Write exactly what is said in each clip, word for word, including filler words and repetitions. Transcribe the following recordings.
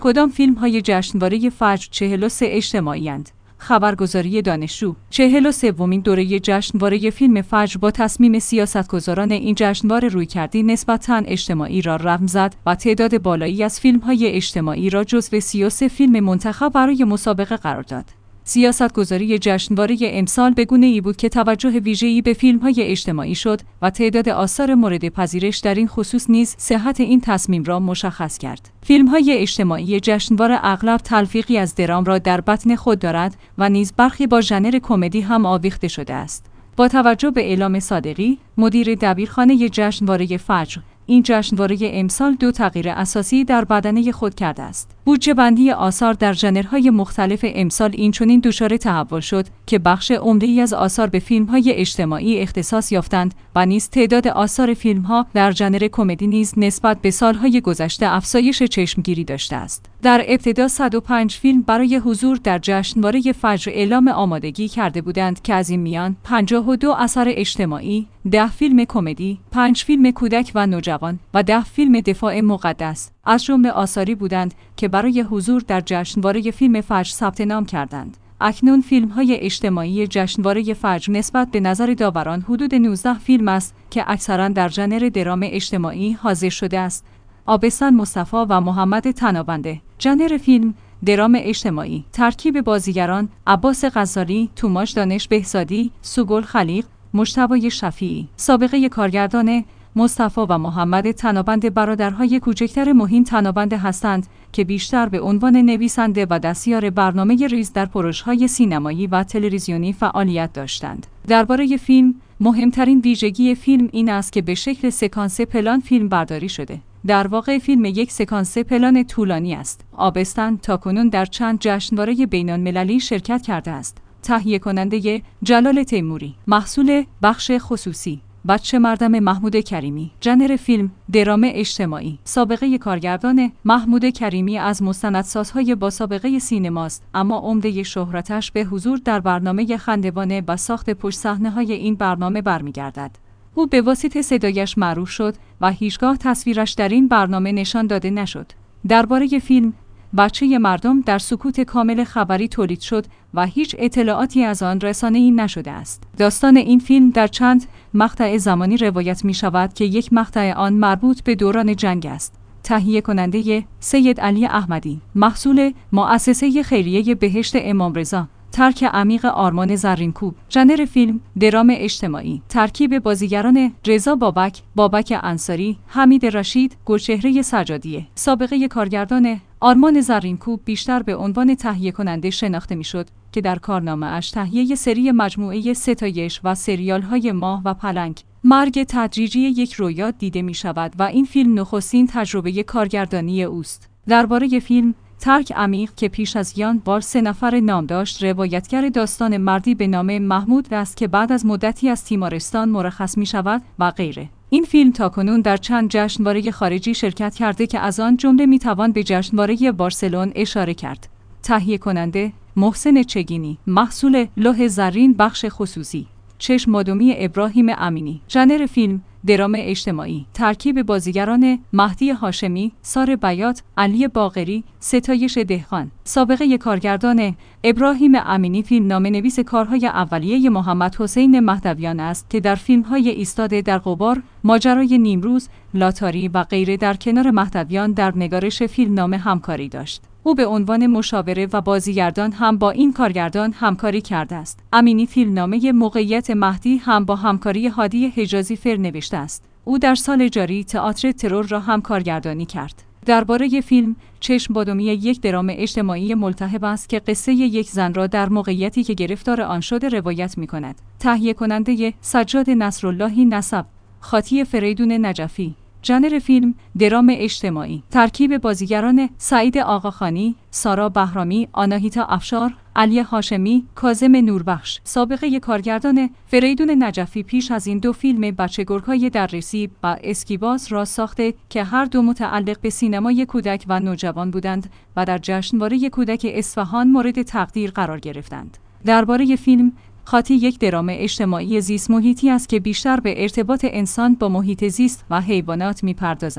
کدام فیلم‌های جشنواره فجر چهل و سه اجتماعی‌اند؟ خبرگزاری دانشجو. چهل و سومین دوره جشنواره فیلم فجر با تصمیم سیاستگزاران این جشنواره رویکردی نسبتاً اجتماعی را رقم زد و تعداد بالایی از فیلم‌های اجتماعی را جزو سی و سه فیلم منتخب برای مسابقه قرار داد. سیاستگزاری جشنواره امسال به گونه‌ای بود که توجه ویژه‌ای به فیلم‌های اجتماعی شد و تعداد آثار مورد پذیرش در این خصوص نیز صحت این تصمیم را مشخص کرد. فیلم‌های اجتماعی جشنواره اغلب تلفیقی از درام را در بطن خود دارد و نیز برخی با ژانر کمدی هم آویخته شده است. با توجه به اعلام صادقی، مدیر دبیرخانه جشنواره فجر، این جشنواره امسال دو تغییر اساسی در بدنه خود کرده است. بودجه بندی آثار در ژانرهای مختلف امسال اینچنین دچار تحول شد که بخش عمده‌ای از آثار به فیلم‌های اجتماعی اختصاص یافتند و نیز تعداد آثار فیلم‌ها در ژانر کمدی نیز نسبت به سال‌های گذشته افزایش چشمگیری داشته است. در ابتدا صد و پنج فیلم برای حضور در جشنواره فجر اعلام آمادگی کرده بودند که از این میان پنجاه و دو اثر اجتماعی، ده فیلم کمدی، پنج فیلم کودک و نوجوان و ده فیلم دفاع مقدس از جمله آثاری بودند که برای حضور در جشنواره فیلم فجر ثبت نام کردند. اکنون فیلم‌های اجتماعی جشنواره فجر نسبت به نظر داوران حدود نوزده فیلم است که اکثراً در ژانر درام اجتماعی حاضر شده است. آبستن مصطفی و محمد تنابنده. ژانر فیلم درام اجتماعی. ترکیب بازیگران: عباس غزالی، توماش دانش بهزادی، سوگل خلیق، مجتبی شفیعی. سابقه کارگردان: مصطفی و محمد تنابنده برادرهای کوچکتر مهین تنابنده هستند که بیشتر به عنوان نویسنده و دستیار برنامه ریز در پروژه‌های سینمایی و تلویزیونی فعالیت داشتند. درباره فیلم، مهمترین ویژگی فیلم این است که به شکل سکانس پلان فیلم برداری شده. در واقع فیلم یک سکانس پلان طولانی است. آبستن تاکنون در چند جشنواره بین‌المللی شرکت کرده است. تهیه کننده: جلال تیموری. محصول: بخش خصوصی. بچه مردم محمود کریمی. ژانر فیلم درام اجتماعی. سابقه کارگردان: محمود کریمی از مستندسازهای با سابقه سینماست، اما عمده شهرتش به حضور در برنامه خندوانه و ساخت پشت صحنه‌های این برنامه برمیگردد. او به واسطه صدایش معروف شد و هیچگاه تصویرش در این برنامه نشان داده نشد. درباره فیلم، بچه مردم در سکوت کامل خبری تولید شد و هیچ اطلاعاتی از آن رسانه‌ای نشده است. داستان این فیلم در چند مقطع زمانی روایت می شود که یک مقطع آن مربوط به دوران جنگ است. تهیه کننده: سید علی احمدی. محصول: مؤسسه خیریه بهشت امام رضا. ترک عمیق آرمان زرینکوب. ژانر فیلم درام اجتماعی. ترکیب بازیگران: رضا بابک، بابک انصاری، حمید رشید، گلچهره سجادیه. سابقه کارگردان: آرمان زرینکوب بیشتر به عنوان تهیه کننده شناخته میشد که در کارنامه اش تهیه سری مجموعه ستایش و سریال های ماه و پلنگ، مرگ تدریجی یک رویا دیده می شود و این فیلم نخستین تجربه کارگردانی اوست. درباره فیلم، ترک عمیق که پیش از یان وال سه نفر نام داشت، روایتگر داستان مردی به نام محمود است که بعد از مدتی از تیمارستان مرخص می شود و غیره. این فیلم تاکنون در چند جشنواره خارجی شرکت کرده که از آن جمله می توان به جشنواره بارسلون اشاره کرد. تهیه کننده: محسن چگینی. محصول: لوح زرین بخش خصوصی. چشم مادامی ابراهیم امینی. ژانر فیلم درام اجتماعی. ترکیب بازیگران: مهدی هاشمی، سار بیات، علی باقری، ستایش دهقان. سابقه کارگردان: ابراهیم امینی فیلمنامه‌نویس کارهای اولیه محمد حسین مهدویان است که در فیلم‌های ایستاده در غبار، ماجرای نیمروز، لاتاری و غیره در کنار مهدویان در نگارش فیلمنامه همکاری داشت. او به عنوان مشاور و بازیگردان هم با این کارگردان همکاری کرده است. امینی فیلمنامه موقعیت مهدی هم با همکاری هادی حجازی فر نوشته است. او در سال جاری تئاتر ترور را هم کارگردانی کرد. درباره فیلم، چشم بادامی یک درام اجتماعی ملتهب است که قصه یک زن را در موقعیتی که گرفتار آن شده روایت می‌کند. تهیه کننده: سجاد نصراللهی نسب، خاطی فریدون نجفی. ژانر فیلم درام اجتماعی. ترکیب بازیگران: سعید آقاخانی، سارا بهرامی، آناهیتا افشار، علی هاشمی، کاظم نوربخش. سابقه کارگردان: فریدون نجفی پیش از این دو فیلم بچه گرگ‌های دررسی و اسکیباز را ساخته که هر دو متعلق به سینمای کودک و نوجوان بودند و در جشنواره کودک اصفهان مورد تقدیر قرار گرفتند. درباره فیلم، خاطی یک درام اجتماعی زیست محیطی است که بیشتر به ارتباط انسان با محیط زیست و حیوانات می‌پردازد.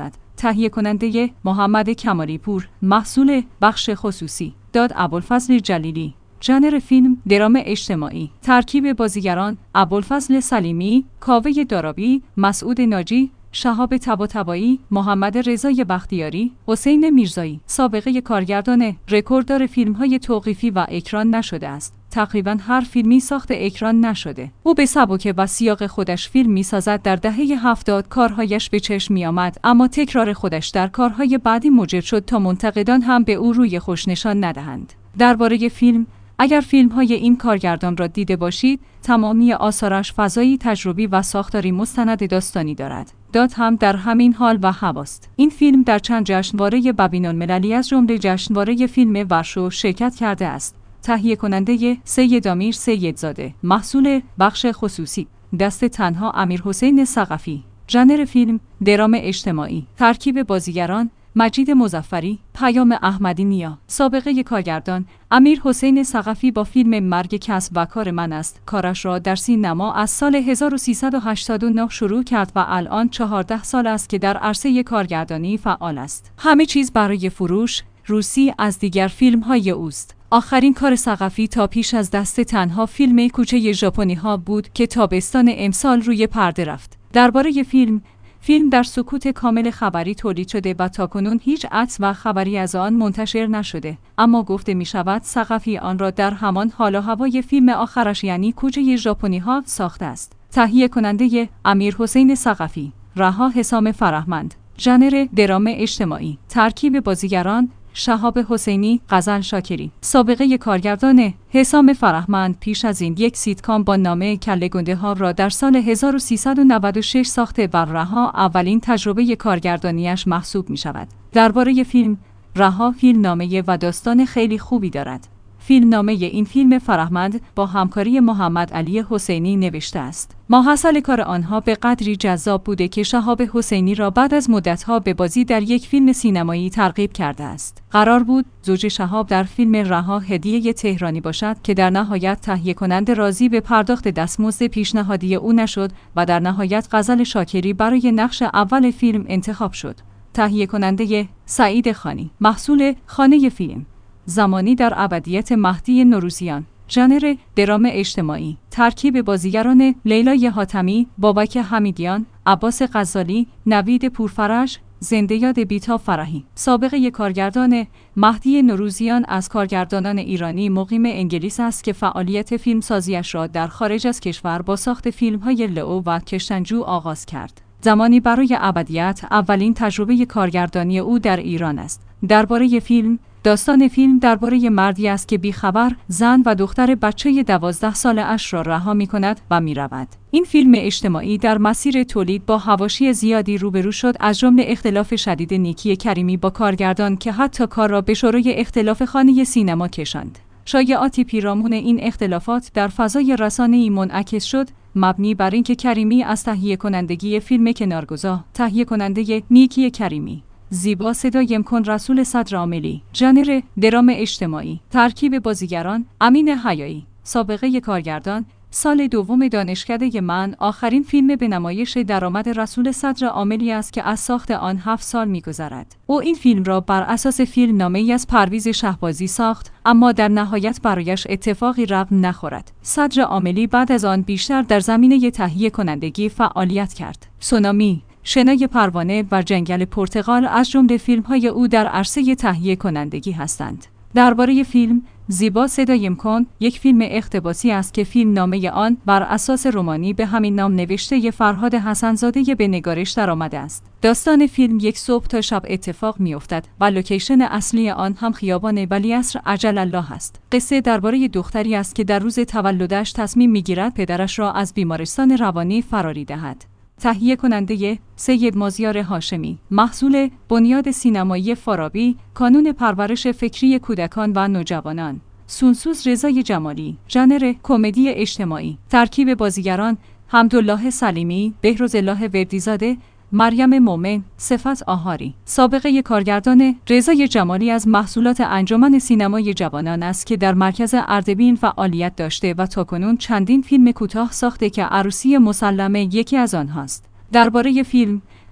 تهیه کننده محمد کمالی پور، محصول بخش خصوصی داد ابوالفضل جلیلی. ژانر فیلم درام اجتماعی. ترکیب بازیگران: ابوالفضل سلیمی، کاوه دارابی، مسعود ناجی، شهاب طباطبایی، محمد رضای بختیاری، حسین میرزایی. سابقه کارگردان: رکورددار فیلم‌های توقیفی و اکران نشده است. تقریباً هر فیلمی ساخت اکران نشده. او به سبک و سیاق خودش فیلم می‌سازد. در دهه هفتاد کارهایش به چشم می‌آمد، اما تکرار خودش در کارهای بعدی موجب شد تا منتقدان هم به او روی خوش نشان ندهند. درباره فیلم: اگر فیلم‌های این کارگردان را دیده باشید، تمامی آثارش فضایی تجربی و ساختاری مستند داستانی دارد. داد هم در همین حال و هواست. این فیلم در چند جشنواره بین‌المللی از جمله جشنواره فیلم ورشو شرکت کرده است. تهیه کننده: سید امیر سیدزاده، محصول بخش خصوصی دست تنها امیرحسین ثقفی. ژانر فیلم درام اجتماعی. ترکیب بازیگران: مجید مظفری، پیام احمدی نیا. سابقه کارگردان: امیرحسین ثقفی با فیلم مرگ کسب و کار من است. کارش را در سینما از سال هزار و سیصد و هشتاد و نه شروع کرد و الان چهارده سال است که در عرصه کارگردانی فعال است. همه چیز برای فروش روسی از دیگر فیلم‌های اوست. آخرین کار ثقفی تا پیش از دست تنها فیلم کوچه ژاپنی‌ها بود که تابستان امسال روی پرده رفت. درباره فیلم: فیلم در سکوت کامل خبری تولید شده و تاکنون هیچ عکس و خبری از آن منتشر نشده، اما گفته می شود ثقفی آن را در همان حال و هوای فیلم آخرش یعنی کوچه ژاپنی‌ها ساخته است. تهیه کننده: امیرحسین ثقفی. رها حسام فرهمند. ژانر درام اجتماعی. ترکیب بازیگران: شهاب حسینی، غزل شاکری. سابقه کارگردان: حسام فرهمند پیش از این یک سیتکام با نام کله گنده ها را در سال هزار و سیصد و نود و شش ساخته و رها اولین تجربه کارگردانیش محسوب می شود. درباره فیلم: رها فیلمنامه و داستان خیلی خوبی دارد. فیلمنامه این فیلم فرهمند با همکاری محمد علی حسینی نوشته است. ماحصل کار آنها به قدری جذاب بوده که شهاب حسینی را بعد از مدت‌ها به بازی در یک فیلم سینمایی ترغیب کرده است. قرار بود زوج شهاب در فیلم رها هدیه تهرانی باشد که در نهایت تهیه کننده راضی به پرداخت دستمزد پیشنهادی او نشد و در نهایت غزل شاکری برای نقش اول فیلم انتخاب شد. تهیه کننده: سعید خانی. محصول خانه فیلم. زمانی در ابدیت مهدی نوروزیان. ژانر درام اجتماعی. ترکیب بازیگران: لیلای حاتمی، بابک حمیدیان، عباس غزالی، نوید پورفرج، زنده یاد بیتا فرحی. سابقه کارگردان: مهدی نوروزیان از کارگردانان ایرانی مقیم انگلیس است که فعالیت فیلمسازیش را در خارج از کشور با ساخت فیلم‌های لئو و کشتنجو آغاز کرد. زمانی برای ابدیت اولین تجربه کارگردانی او در ایران است. درباره فیلم: داستان فیلم درباره مردی است که بیخبر زن و دختر بچه دوازده ساله اش را رها می کند و می رود. این فیلم اجتماعی در مسیر تولید با حواشی زیادی روبرو شد، از جمله اختلاف شدید نیکی کریمی با کارگردان که حتی کار را به شورای اختلاف خانه سینما کشاند. شایعاتی پیرامون این اختلافات در فضای رسانه‌ای منعکس شد، مبنی بر اینکه کریمی از تهیه کنندگی فیلم کنارگذار. تهیه کننده: نیکی کریمی. زیبا صدایم کن رسول صدر عاملی. ژانر درام اجتماعی. ترکیب بازیگران: امین حیایی. سابقه کارگردان: سال دوم دانشکده من. آخرین فیلم به نمایش درآمد رسول صدر عاملی است که از ساخت آن هفت سال می‌گذرد. او این فیلم را بر اساس فیلم نامه‌ای از پرویز شهبازی ساخت، اما در نهایت برایش اتفاقی رقم نخورد. صدر عاملی بعد از آن بیشتر در زمینه تهیه کنندگی فعالیت کرد. سونامی، شنای پروانه و جنگل پرتقال از جمله فیلم‌های او در عرصه تهیه کنندگی هستند. درباره فیلم: زیبا صدایم کن یک فیلم اقتباسی است که فیلم نامه آن بر اساس رمانی به همین نام نوشته فرهاد حسن‌زاده به نگارش درآمده است. داستان فیلم یک صبح تا شب اتفاق می‌افتد و لوکیشن اصلی آن هم خیابان ولیعصر عجل الله است. قصه درباره دختری است که در روز تولدش تصمیم می‌گیرد پدرش را از بیمارستان روانی فراری دهد. تهیه کننده: سید مازیار هاشمی. محصول بنیاد سینمایی فارابی، کانون پرورش فکری کودکان و نوجوانان. سونسوز رضای جمالی. ژانر کمدی اجتماعی. ترکیب بازیگران: حمدالله سلیمی، بهروزالله وردیزاده، مریم مومن، صفت آهاری. سابقه کارگردان: رضای جمالی از محصولات انجمن سینمای جوانان است که در مرکز اردبیل فعالیت داشته و تاکنون چندین فیلم کوتاه ساخته که عروسی مسلمه یکی از آنهاست. درباره فیلم: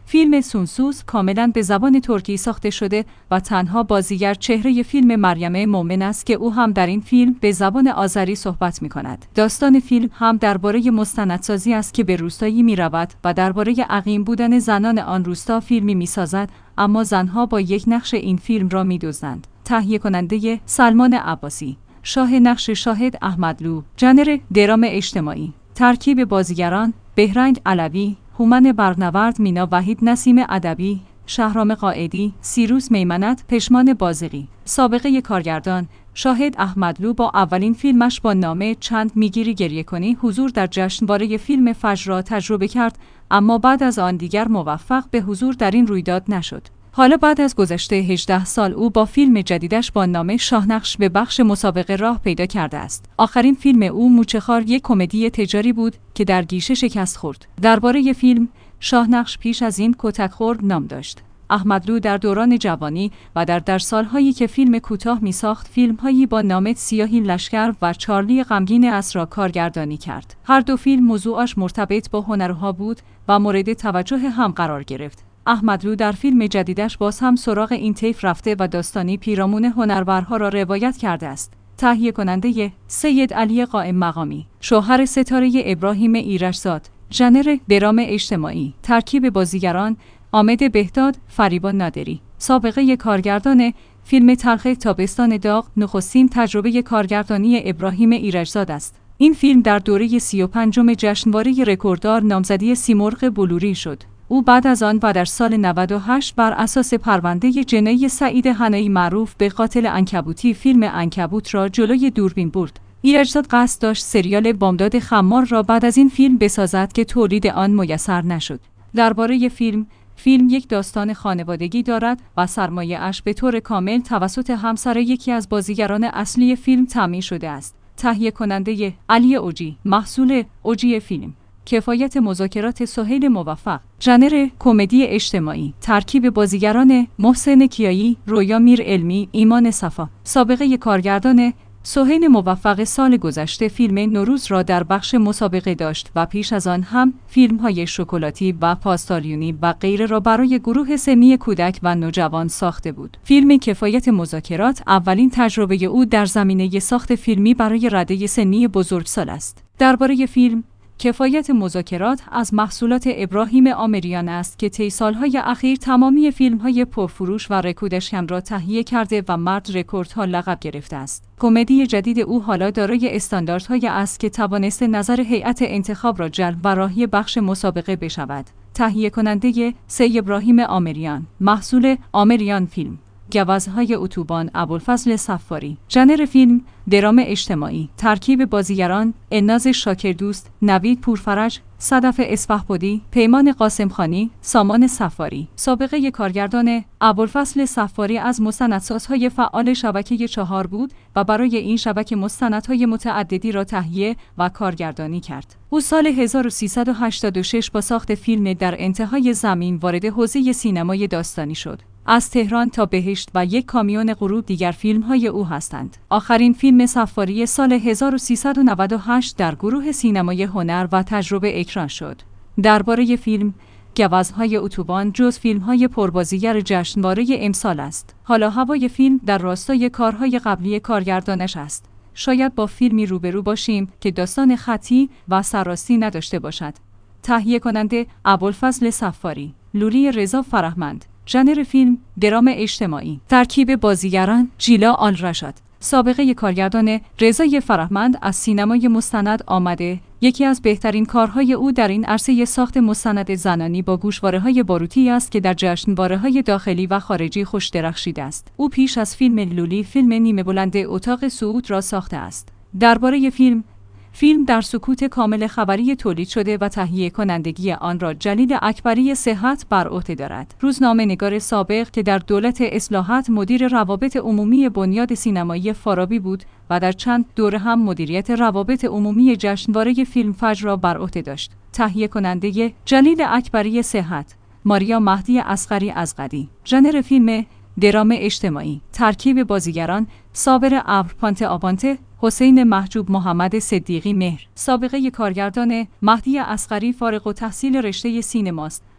فیلم سونسوز کاملاً به زبان ترکی ساخته شده و تنها بازیگر چهره فیلم مریم مومن است که او هم در این فیلم به زبان آذری صحبت می‌کند. داستان فیلم هم درباره مستندسازی است که به روستایی می‌رود و درباره عقیم بودن زنان آن روستا فیلمی می‌سازد، اما زنها با یک نقش این فیلم را می‌دزدند. تهیه کننده سلمان عباسی، شاه نقش شاهد احمدلو، ژانر درام اجتماعی، ترکیب بازیگران بهرنگ علوی، هومن برنورد، مینا وحید، نسیم ادبی، شهرام قائدی، سیروس میمنت، پشمان بازیقی. سابقه کارگردان شاهد احمدلو با اولین فیلمش با نام چند میگیری گریه کنی حضور در جشنواره فیلم فجر را تجربه کرد، اما بعد از آن دیگر موفق به حضور در این رویداد نشد. حالا بعد از گذشته هجده سال او با فیلم جدیدش با نام شاهنقش به بخش مسابقه راه پیدا کرده است. آخرین فیلم او موچه‌خوار یک کمدی تجاری بود که در گیشه شکست خورد. درباره فیلم شاهنقش پیش از این کتک خورد نام داشت. احمدلو در دوران جوانی و در در سالهایی که فیلم کوتاه می‌ساخت فیلم‌هایی با نام سیاهی لشکر و چارلی غمگین است را کارگردانی کرد. هر دو فیلم موضوعش مرتبط با هنرها بود و مورد توجه هم قرار گرفت. احمدلو در فیلم جدیدش باز هم سراغ این طیف رفته و داستانی پیرامون هنرورها را روایت کرده است. تهیه کننده سید علی قائم مقامی، شوهر ستاره ابراهیم ایرجزاد، ژانر درام اجتماعی، ترکیب بازیگران آمد بهداد، فریبا نادری. سابقه کارگردان فیلم تلخ تابستان داغ نخستین تجربه کارگردانی ابراهیم ایرجزاد است. این فیلم در دوره سی و پنجم جشنواره رکورددار نامزدی سیمرغ بلوری شد. او بعد از آن و در سال نود و هشت بر اساس پرونده جنایی سعید حنایی معروف به قاتل عنکبوتی فیلم عنکبوت را جلوی دوربین برد. ایرجزاد قصد داشت سریال بامداد خمار را بعد از این فیلم بسازد که تولید آن میسر نشد. درباره فیلم فیلم یک داستان خانوادگی دارد و سرمایه اش به طور کامل توسط همسر یکی از بازیگران اصلی فیلم تامین شده است. تهیه کننده علی اوجی، محصول اوجی فیلم. کفایت مذاکرات سهیل موفق، ژانر کمدی اجتماعی، ترکیب بازیگران محسن کیایی، رویا میر علمی، ایمان صفا. سابقه کارگردان سهیل موفق سال گذشته فیلم نوروز را در بخش مسابقه داشت و پیش از آن هم فیلم‌های شکلاتی و پاستالیونی و غیره را برای گروه سنی کودک و نوجوان ساخته بود. فیلم کفایت مذاکرات اولین تجربه او در زمینه ساخت فیلمی برای رده سنی بزرگسال است. درباره فیلم کفایت مذاکرات از محصولات ابراهیم آمریان است که طی سالهای اخیر تمامی فیلم‌های پرفروش و رکودشکن را تهیه کرده و مرد رکوردها لقب گرفته است. کمدی جدید او حالا دارای استانداردهایی است که توانسته نظر هیئت انتخاب را جلب و راهی بخش مسابقه بشود. تهیه کننده سی ابراهیم آمریان، محصول آمریان فیلم. گوزهای اتوبان ابوالفضل صفاری. ژانر فیلم درام اجتماعی، ترکیب بازیگران الناز شاکردوست، نوید پورفرج، صدف اصفهبادی، پیمان قاسمخانی، سامان صفاری. سابقه کارگردان ابوالفضل صفاری از مستندسازهای فعال شبکه چهار بود و برای این شبکه مستندهای متعددی را تهیه و کارگردانی کرد. او سال هزار و سیصد و هشتاد و شش با ساخت فیلم در انتهای زمین وارد حوزه سینمای داستانی شد. از تهران تا بهشت و یک کامیون غروب دیگر فیلم‌های او هستند. آخرین فیلم صفاری سال هزار و سیصد و نود و هشت در گروه سینمای هنر و تجربه اکران شد. درباره فیلم گوزهای اتوبان جز فیلم‌های پربازیگر جشنواره امسال است. حالا هوای فیلم در راستای کارهای قبلی کارگردانش است. شاید با فیلمی روبرو باشیم که داستان خطی و سرراستی نداشته باشد. تهیه کننده ابوالفضل صفاری، لولی رضا فرهمند. ژانر فیلم درام اجتماعی، ترکیب بازیگران ژیلا آلرشاد. سابقه کارگردان رضای فرهمند از سینمای مستند آمده. یکی از بهترین کارهای او در این عرصه ساخت مستند زنانی با گوشواره‌های باروتی است که در جشنواره‌های داخلی و خارجی خوش درخشیده است. او پیش از فیلم لولی فیلم نیمه بلند اتاق صعود را ساخته است. درباره فیلم فیلم در سکوت کامل خبری تولید شده و تهیه کنندگی آن را جلیل اکبری صحت بر عهده دارد. روزنامه‌نگار سابق که در دولت اصلاحات مدیر روابط عمومی بنیاد سینمایی فارابی بود و در چند دوره هم مدیریت روابط عمومی جشنواره فیلم فجر را بر عهده داشت. تهیه کننده جلیل اکبری صحت، ماریا مهدی اصغری ازغدی. ژانر فیلم درام اجتماعی، ترکیب بازیگران صابر ابر پانته آبانته، حسین محجوب، محمد صدیقی مهر. سابقه کارگردان مهدی اصغری فارغ التحصیل رشته سینماست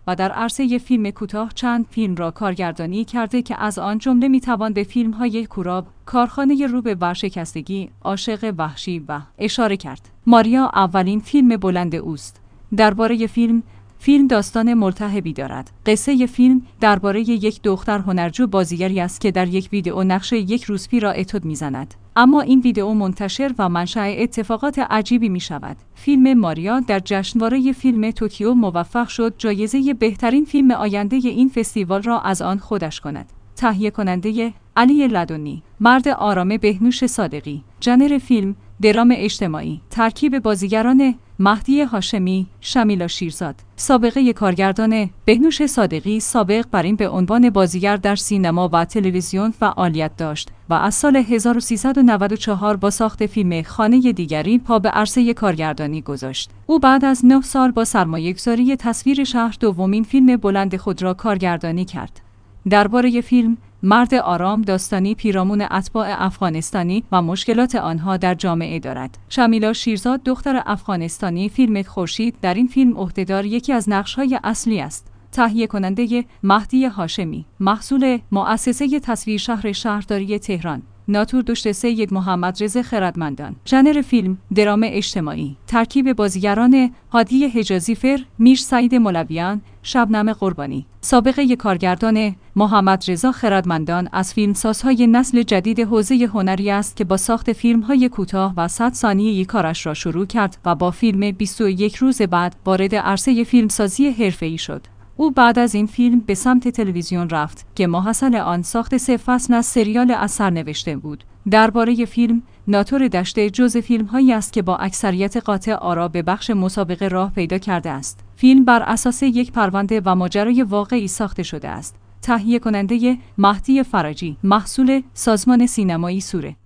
و در عرصه فیلم کوتاه چند فیلم را کارگردانی کرده که از آن جمله میتوان به فیلم‌های کوراب، کارخانه رو به ورشکستگی، عاشق وحشی و اشاره کرد. ماریا اولین فیلم بلند اوست. درباره فیلم فیلم داستان ملتهبی دارد. قصه فیلم درباره یک دختر هنرجو بازیگری است که در یک ویدئو نقش یک روسپی را اتود میزند. اما این ویدئو منتشر و منشأ اتفاقات عجیبی می شود. فیلم ماریا در جشنواره فیلم توکیو موفق شد جایزه بهترین فیلم آینده این فستیوال را از آن خودش کند. تهیه کننده علی لدنی. مرد آرام بهنوش صادقی. ژانر فیلم درام اجتماعی. ترکیب بازیگران مهدی هاشمی، شمیلا شیرزاد. سابقه کارگردان بهنوش صادقی سابق بر این به عنوان بازیگر در سینما و تلویزیون فعالیت داشت و از سال هزار و سیصد و نود و چهار با ساخت فیلم خانه دیگری پا به عرصه کارگردانی گذاشت. او بعد از نه سال با سرمایه‌گذاری تصویر شهر دومین فیلم بلند خود را کارگردانی کرد. درباره فیلم مرد آرام داستانی پیرامون اتباع افغانستانی و مشکلات آنها در جامعه دارد. شمیلا شیرزاد دختر افغانستانی فیلم خورشید در این فیلم عهدهدار یکی از نقش‌های اصلی است. تهیه کننده مهدی هاشمی. محصول مؤسسه تصویر شهر شهرداری تهران. ناتور دشت سید محمد رضا خردمندان. ژانر فیلم درام اجتماعی. ترکیب بازیگران هادی حجازی فر، میر سعید مولویان، شبنم قربانی. سابقه کارگردان محمد رضا خردمندان از فیلمسازهای نسل جدید حوزه هنری است که با ساخت فیلم‌های کوتاه و صد ثانیه‌ای کارش را شروع کرد و با فیلم بیست و یک روز بعد وارد عرصه فیلمسازی حرفه‌ای شد. او بعد از این فیلم به سمت تلویزیون رفت که ماحصل آن ساخت سه فصل از سریال اثر نوشته بود. درباره فیلم ناتور دشته جزء فیلم‌هایی است که با اکثریت قاطع آرا به بخش مسابقه راه پیدا کرده است. فیلم بر اساس یک پرونده و ماجرای واقعی ساخته شده است. تهیه کننده مهدی فرجی. محصول سازمان سینمایی سوره.